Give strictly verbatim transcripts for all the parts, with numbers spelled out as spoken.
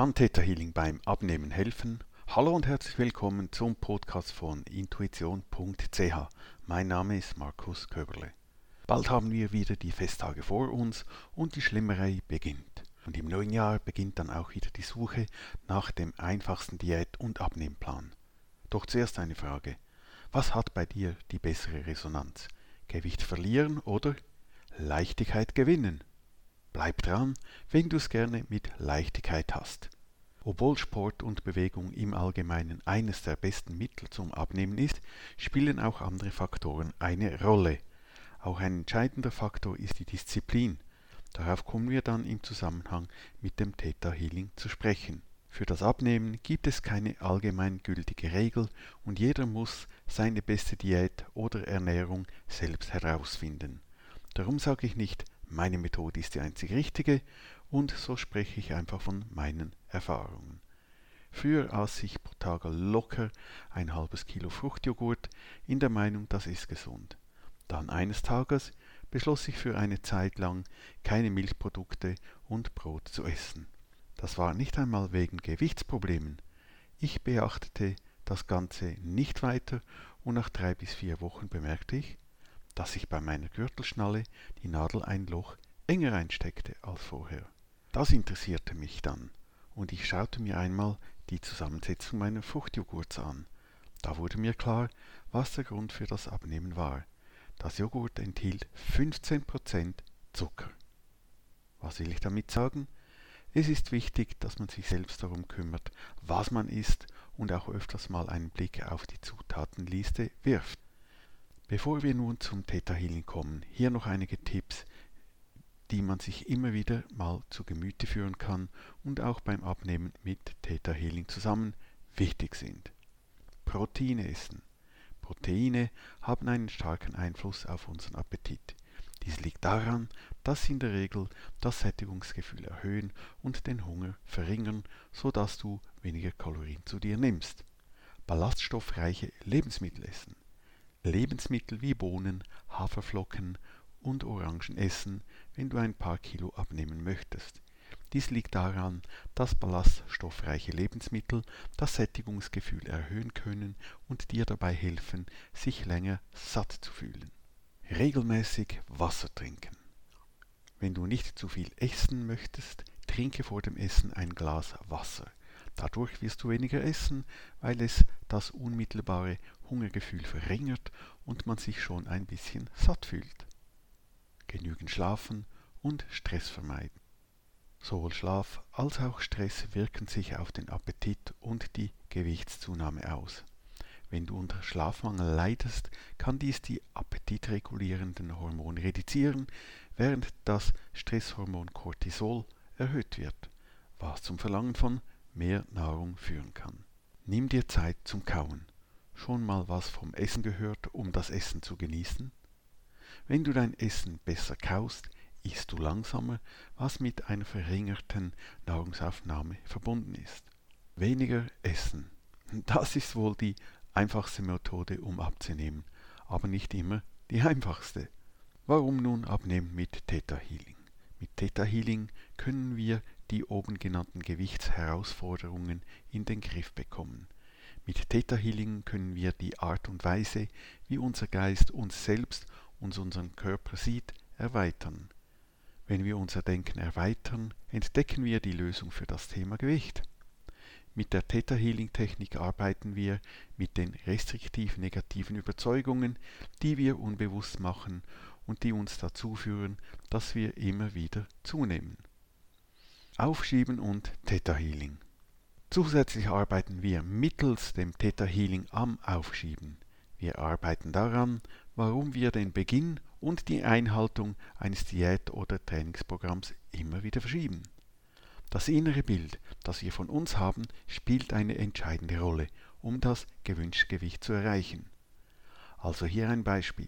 Kann Theta Healing beim Abnehmen helfen? Hallo und herzlich willkommen zum Podcast von intuition punkt c h. Mein Name ist Markus Köberle. Bald haben wir wieder die Festtage vor uns und die Schlimmerei beginnt. Und im neuen Jahr beginnt dann auch wieder die Suche nach dem einfachsten Diät- und Abnehmplan. Doch zuerst eine Frage. Was hat bei dir die bessere Resonanz? Gewicht verlieren oder Leichtigkeit gewinnen? Bleib dran, wenn du es gerne mit Leichtigkeit hast. Obwohl Sport und Bewegung im Allgemeinen eines der besten Mittel zum Abnehmen ist, spielen auch andere Faktoren eine Rolle. Auch ein entscheidender Faktor ist die Disziplin. Darauf kommen wir dann im Zusammenhang mit dem Theta Healing zu sprechen. Für das Abnehmen gibt es keine allgemeingültige Regel und jeder muss seine beste Diät oder Ernährung selbst herausfinden. Darum sage ich nicht, meine Methode ist die einzig richtige und so spreche ich einfach von meinen Erfahrungen. Früher aß ich pro Tag locker ein halbes Kilo Fruchtjoghurt in der Meinung, das ist gesund. Dann eines Tages beschloss ich für eine Zeit lang keine Milchprodukte und Brot zu essen. Das war nicht einmal wegen Gewichtsproblemen. Ich beachtete das Ganze nicht weiter und nach drei bis vier Wochen bemerkte ich, dass sich bei meiner Gürtelschnalle die Nadel ein Loch enger einsteckte als vorher. Das interessierte mich dann und ich schaute mir einmal die Zusammensetzung meiner Fruchtjoghurts an. Da wurde mir klar, was der Grund für das Abnehmen war. Das Joghurt enthielt fünfzehn Prozent Zucker. Was will ich damit sagen? Es ist wichtig, dass man sich selbst darum kümmert, was man isst und auch öfters mal einen Blick auf die Zutatenliste wirft. Bevor wir nun zum Theta Healing kommen, hier noch einige Tipps, die man sich immer wieder mal zu Gemüte führen kann und auch beim Abnehmen mit Theta Healing zusammen wichtig sind. Proteine essen. Proteine haben einen starken Einfluss auf unseren Appetit. Dies liegt daran, dass sie in der Regel das Sättigungsgefühl erhöhen und den Hunger verringern, sodass du weniger Kalorien zu dir nimmst. Ballaststoffreiche Lebensmittel essen. Lebensmittel wie Bohnen, Haferflocken und Orangen essen, wenn du ein paar Kilo abnehmen möchtest. Dies liegt daran, dass ballaststoffreiche Lebensmittel das Sättigungsgefühl erhöhen können und dir dabei helfen, sich länger satt zu fühlen. Regelmäßig Wasser trinken. Wenn du nicht zu viel essen möchtest, trinke vor dem Essen ein Glas Wasser. Dadurch wirst du weniger essen, weil es das unmittelbare Hungergefühl verringert und man sich schon ein bisschen satt fühlt. Genügend schlafen und Stress vermeiden. Sowohl Schlaf als auch Stress wirken sich auf den Appetit und die Gewichtszunahme aus. Wenn du unter Schlafmangel leidest, kann dies die appetitregulierenden Hormone reduzieren, während das Stresshormon Cortisol erhöht wird, was zum Verlangen von mehr Nahrung führen kann. Nimm dir Zeit zum Kauen. Schon mal was vom Essen gehört, um das Essen zu genießen? Wenn du dein Essen besser kaust, isst du langsamer, was mit einer verringerten Nahrungsaufnahme verbunden ist. Weniger essen. Das ist wohl die einfachste Methode, um abzunehmen, aber nicht immer die einfachste. Warum nun abnehmen mit Theta Healing? Mit Theta Healing können wir die oben genannten Gewichtsherausforderungen in den Griff bekommen. Mit Theta Healing können wir die Art und Weise, wie unser Geist uns selbst und unseren Körper sieht, erweitern. Wenn wir unser Denken erweitern, entdecken wir die Lösung für das Thema Gewicht. Mit der Theta Healing Technik arbeiten wir mit den restriktiv negativen Überzeugungen, die wir unbewusst machen und die uns dazu führen, dass wir immer wieder zunehmen. Aufschieben und Theta Healing. Zusätzlich arbeiten wir mittels dem Theta Healing am Aufschieben. Wir arbeiten daran, warum wir den Beginn und die Einhaltung eines Diät- oder Trainingsprogramms immer wieder verschieben. Das innere Bild, das wir von uns haben, spielt eine entscheidende Rolle, um das gewünschte Gewicht zu erreichen. Also hier ein Beispiel.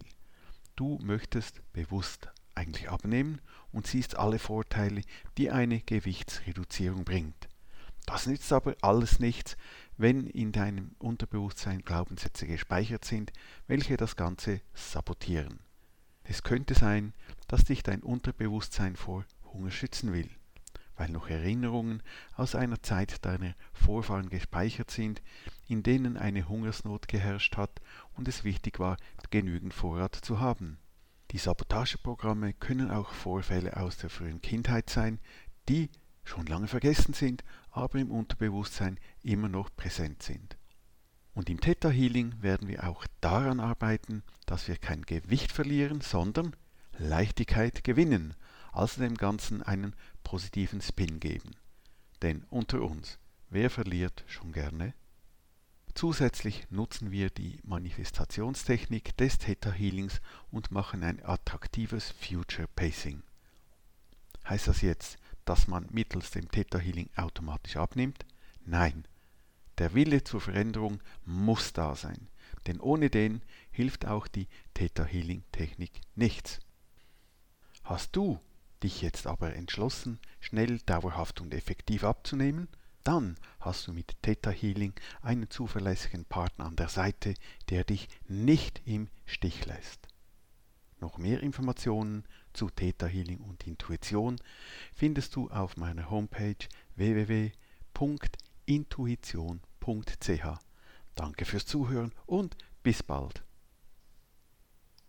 Du möchtest bewusst eigentlich abnehmen und siehst alle Vorteile, die eine Gewichtsreduzierung bringt. Das nützt aber alles nichts, wenn in deinem Unterbewusstsein Glaubenssätze gespeichert sind, welche das Ganze sabotieren. Es könnte sein, dass dich dein Unterbewusstsein vor Hunger schützen will. weil noch Erinnerungen aus einer Zeit deiner Vorfahren gespeichert sind, in denen eine Hungersnot geherrscht hat und es wichtig war, genügend Vorrat zu haben. Die Sabotageprogramme können auch Vorfälle aus der frühen Kindheit sein, die schon lange vergessen sind, aber im Unterbewusstsein immer noch präsent sind. Und im Theta Healing werden wir auch daran arbeiten, dass wir kein Gewicht verlieren, sondern Leichtigkeit gewinnen, also dem Ganzen einen positiven Spin geben. Denn unter uns, wer verliert schon gerne? Zusätzlich nutzen wir die Manifestationstechnik des Theta Healings und machen ein attraktives Future Pacing. Heißt das jetzt, dass man mittels dem Theta Healing automatisch abnimmt? Nein. Der Wille zur Veränderung muss da sein, denn ohne den hilft auch die Theta Healing Technik nichts. Hast du dich jetzt aber entschlossen, schnell, dauerhaft und effektiv abzunehmen? Dann hast du mit Theta Healing einen zuverlässigen Partner an der Seite, der dich nicht im Stich lässt. Noch mehr Informationen zu Theta Healing und Intuition findest du auf meiner Homepage w w w punkt intuition punkt c h. Danke fürs Zuhören und bis bald.